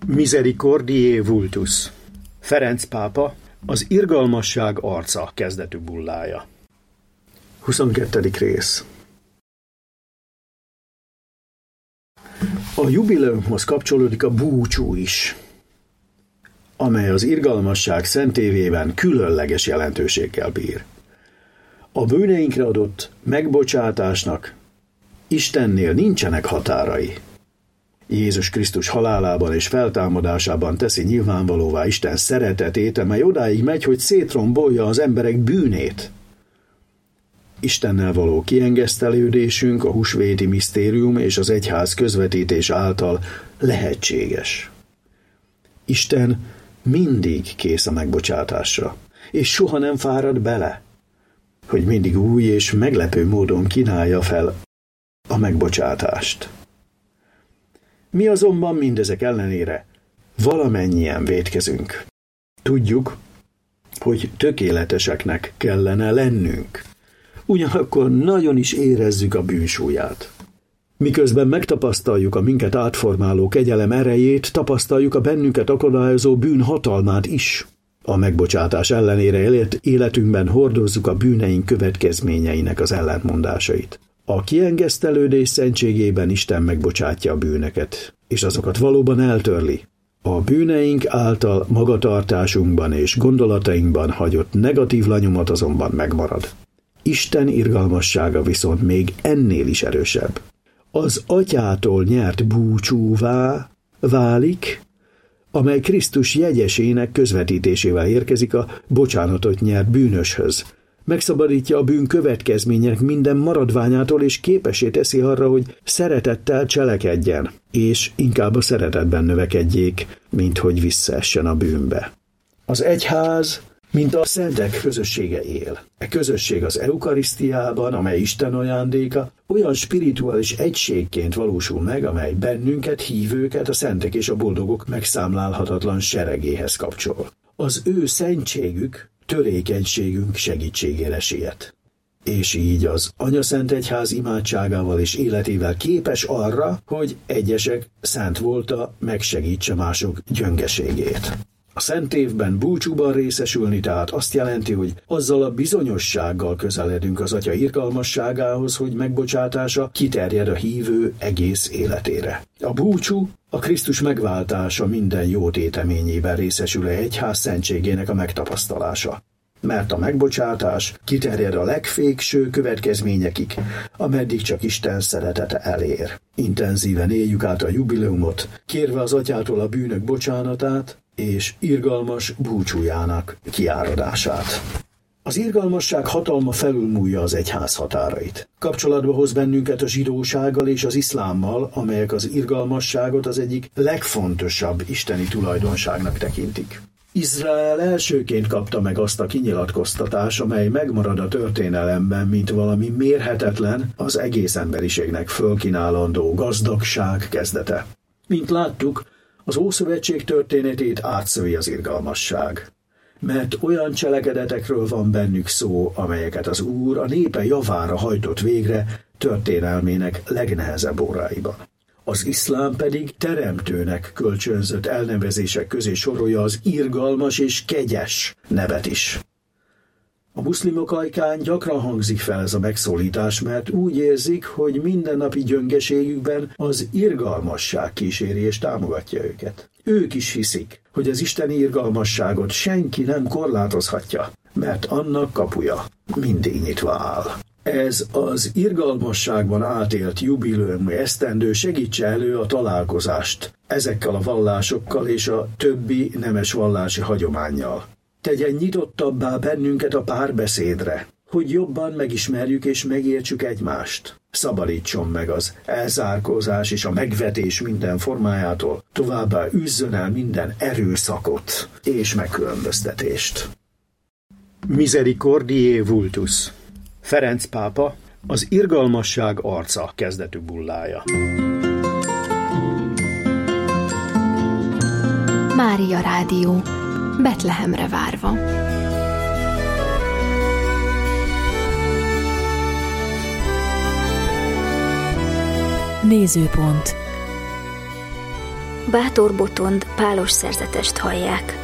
Misericordiae vultus. Ferenc pápa, az irgalmasság arca kezdetű bullája. 22. rész. A jubileumhoz kapcsolódik a búcsú is, amely az irgalmasság szentévében különleges jelentőséggel bír. A bűneinkre adott megbocsátásnak Istennél nincsenek határai. Jézus Krisztus halálában és feltámadásában teszi nyilvánvalóvá Isten szeretetét, amely odáig megy, hogy szétrombolja az emberek bűnét. Istennel való kiengesztelődésünk a húsvéti misztérium és az egyház közvetítés által lehetséges. Isten mindig kész a megbocsátásra, és soha nem fárad bele, hogy mindig új és meglepő módon kínálja fel a megbocsátást. Mi azonban mindezek ellenére valamennyien vétkezünk. Tudjuk, hogy tökéleteseknek kellene lennünk. Ugyanakkor nagyon is érezzük a bűnsúlyát. Miközben megtapasztaljuk a minket átformáló kegyelem erejét, tapasztaljuk a bennünket akadályozó bűn hatalmát is. A megbocsátás ellenére élt életünkben hordozzuk a bűneink következményeinek az ellentmondásait. A kiengesztelődés szentségében Isten megbocsátja a bűneket, és azokat valóban eltörli. A bűneink által magatartásunkban és gondolatainkban hagyott negatív lenyomat azonban megmarad. Isten irgalmassága viszont még ennél is erősebb. Az Atyától nyert búcsúvá válik, amely Krisztus jegyesének közvetítésével érkezik a bocsánatot nyert bűnöshöz. Megszabadítja a bűn következmények minden maradványától, és képessé teszi arra, hogy szeretettel cselekedjen, és inkább a szeretetben növekedjék, mint hogy visszaessen a bűnbe. Az egyház, mint a szentek közössége él. E közösség az eukarisztiában, amely Isten ajándéka, olyan spirituális egységként valósul meg, amely bennünket, hívőket, a szentek és a boldogok megszámlálhatatlan seregéhez kapcsol. Az ő szentségük törékenységünk segítségére siet. És így az Anyaszent Egyház imádságával és életével képes arra, hogy egyesek szent volta megsegítse mások gyöngeségét. A szent évben búcsúban részesülni tehát azt jelenti, hogy azzal a bizonyossággal közeledünk az Atya irgalmasságához, hogy megbocsátása kiterjed a hívő egész életére. A búcsú a Krisztus megváltása minden jó téteményében részesülő egyház szentségének a megtapasztalása. Mert a megbocsátás kiterjed a legvégső következményekig, ameddig csak Isten szeretete elér. Intenzíven éljük át a jubileumot, kérve az Atyától a bűnök bocsánatát és irgalmas búcsújának kiáradását. Az irgalmasság hatalma felülmúlja az egyház határait. Kapcsolatba hoz bennünket a zsidósággal és az iszlámmal, amelyek az irgalmasságot az egyik legfontosabb isteni tulajdonságnak tekintik. Izrael elsőként kapta meg azt a kinyilatkoztatást, amely megmarad a történelemben, mint valami mérhetetlen, az egész emberiségnek fölkínálandó gazdagság kezdete. Mint láttuk, az Ószövetség történetét átszövi az irgalmasság. Mert olyan cselekedetekről van bennük szó, amelyeket az Úr a népe javára hajtott végre történelmének legnehezebb óráiban. Az iszlám pedig teremtőnek kölcsönzött elnevezések közé sorolja az irgalmas és kegyes nevet is. A muszlimok ajkán gyakran hangzik fel ez a megszólítás, mert úgy érzik, hogy mindennapi gyöngeségükben az irgalmasság kíséri és támogatja őket. Ők is hiszik, hogy az isteni irgalmasságot senki nem korlátozhatja, mert annak kapuja mindig nyitva áll. Ez az irgalmasságban átélt jubileumi esztendő segítse elő a találkozást ezekkel a vallásokkal és a többi nemes vallási hagyománnyal. Tegyen nyitottabbá bennünket a párbeszédre, hogy jobban megismerjük és megértsük egymást. Szabadítson meg az elzárkózás és a megvetés minden formájától, továbbá üzzön el minden erőszakot és megkülönböztetést. Misericordiae vultus. Ferenc pápa, az irgalmasság arca kezdetű bullája. Mária Rádió, Betlehemre várva. Nézőpont. Bátor Botond pálos szerzetest hallják.